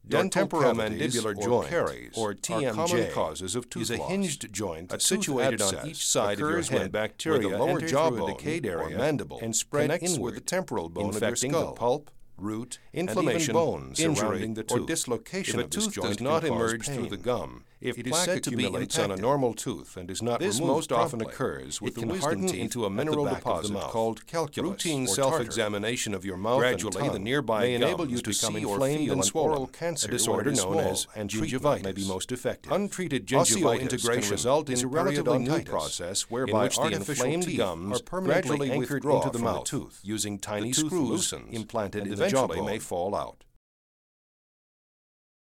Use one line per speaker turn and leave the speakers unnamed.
Dental
temporomandibular
cavities
joint,
caries,
or TMJ,
are common causes of tooth
is a
loss.
hinged joint
situated on each side of your
occurs when
head,
bacteria
where the lower
enter
jawbone
through a decayed
or
area
mandible
and spread
connects
inward,
with the temporal bone of your
infecting
skull.
the pulp, root,
Inflammation,
and even bone
injury,
surrounding the
or
tooth.
dislocation
If a
of this
tooth
joint
does
can
not
cause
emerge
pain.
through the gum,
If
it is
plaque
said to be
accumulates
impacted
on a normal tooth and is not
This
removed
most often
promptly,
occurs with
it
the
can
wisdom
harden
teeth
into a
at the
mineral
back of the
deposit
mouth.
called calculus
Routine
or tartar.
self-examination of your mouth
Gradually,
and
the
tongue
nearby
may enable
gums
you to
become
see or
inflamed
feel
and
an
swollen.
oral cancer,
A disorder
or
known
small,
as
and
gingivitis
treatment may be most effective.
Untreated gingivitis
Osseointegration
can result
is
in
a relatively new
periodontitis,
process
in
whereby
which the
artificial
inflamed
teeth
gums
are permanently
gradually
anchored
withdraw
into the
from the
mouth
tooth.
using tiny
The tooth
screws
loosens
implanted
and
in the
eventually
jawbone.
may fall out.